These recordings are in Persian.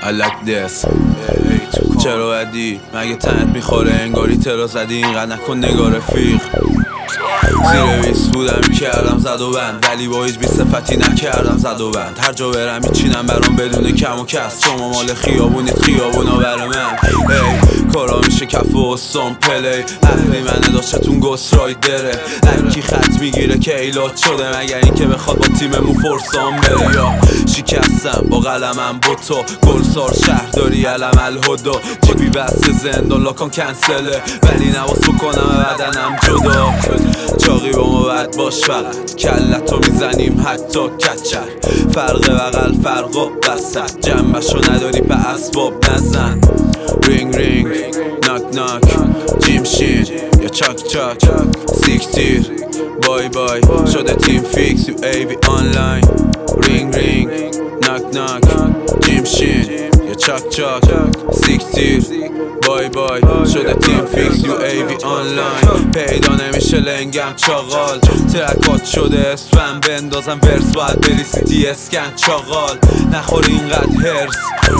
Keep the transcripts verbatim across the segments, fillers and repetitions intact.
I like this. چرا بدی مگه تنت میخوره انگاری ترا زدی اینقدر نکن نگاه رفیق. زیر بیست بودم کردم زد و بند ولی با هیچ بی صفتی نکردم زد و بند. هر جا برم میچینم برام بدون کم و کس. شما مال خیابونید خیابونا بر من. ای کارا میشه کف و استان پلی اهلی منه داشتتون گست رای دره. لکی خط میگیره که ایلات شده مگر این که بخواد با تیممون فرسان بره. یا شکستم با قلمم بوتو گلسار شهرداری علم الهدا. جیبی بسته زندان لاکان کنسله ولی نواز بکنم بدنم جدا. چاقی با ما بد باش فقط کلتو میزنیم حتی کچر. فرق بغل فرق و وسط جنبشو نداری به اسباب نزن. رینگ رینگ ناک ناک جیم شین یا چاک چاک سیکتیر بای بای شده تیم فیکس یو ای وی آنلاین. رینگ رینگ ناک ناک جیم شین یا چاک چاک سیکتیر بای بای شده تیم فیکس یو ای وی آنلاین. پیدا نمیشه لنگم چاقال ترکات شده اسفن بندازم ورس باید بری سیتی اسکن چاقال. نخور اینقدر هرس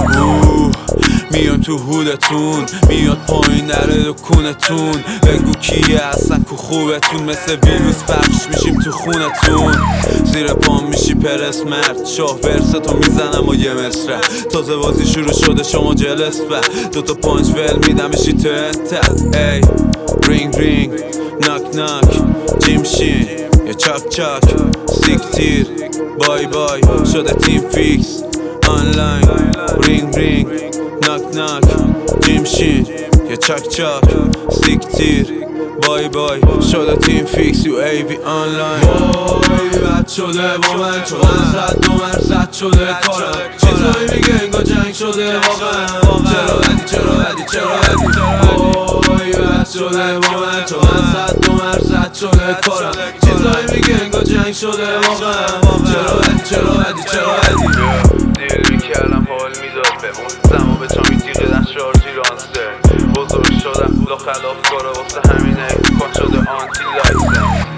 اوه میان تو هودتون میاد پایین نره دو کونتون. بگو کیه اصلا کو خوبتون مثل ویروس پخش میشیم تو خونتون. زیر پام میشی پرس مرد شاه ورستو میزنم و یه مصره. تازه بازی شروع شده شما جلس به دوتا پانچ ول میدم میشی تو انتت. ای رینگ رینگ ناک ناک جیم شین یا چاک چاک سیکتیر بای بای شده تیم فیکس آنلاین. رینگ رینگ ناک ناک جیم شین یا چاک چاک سیکتیر بای بای شده تیم فیکس یو ای وی آنلاین. وای بد شده با من چون زد دو مرزد شده کارم. چیزایی میگه انگار جنگ شده واقعا. چرا بدی چرا بدی چرا بدی وای بد شده با من چون زد دو مرزد شده کارم. چیزایی میگه انگار جنگ شده واقعا. چرا بدی چرا بدی چرا بدی دیل میکردم حال میداد بمون زمان به چامی تیغه دن شارژی رانسته. بزرگ شدم پولا خلاف کاره واسه همینه کن شده آنتی لایسن.